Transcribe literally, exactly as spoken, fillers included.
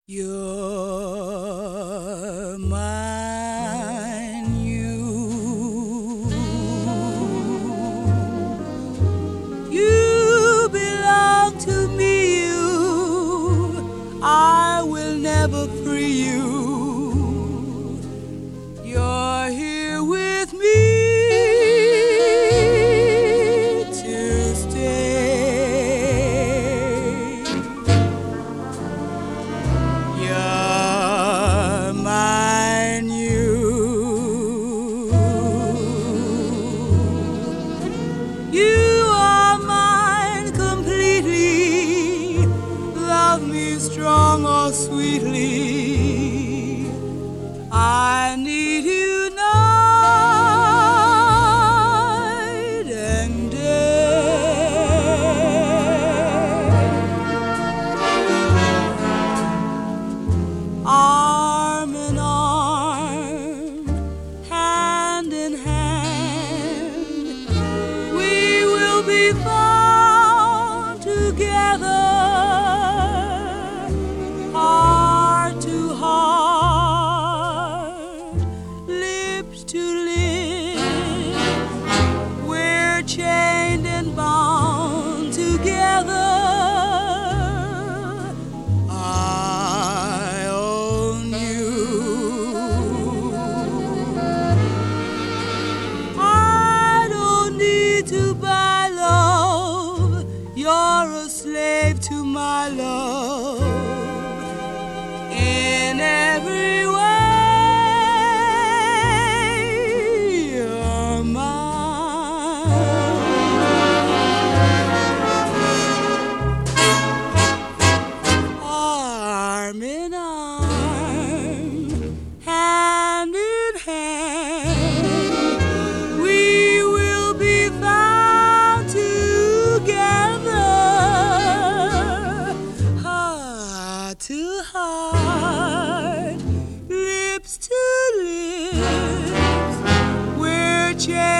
You're mine, you. You belong to me, you. I will never free you. You're here with me to stay. You're mine, you. You are mine completely. Love me strong or sweetly. I need you night and day. Arm in arm, hand in hand, we will be found together, heart to heart, lips to lips. We're chained and bound together. To buy love, you're a slave to my love. In every way, you're mine. Arm in arm, hand in hand, we will be found together, heart to heart, lips to lips. We're changed.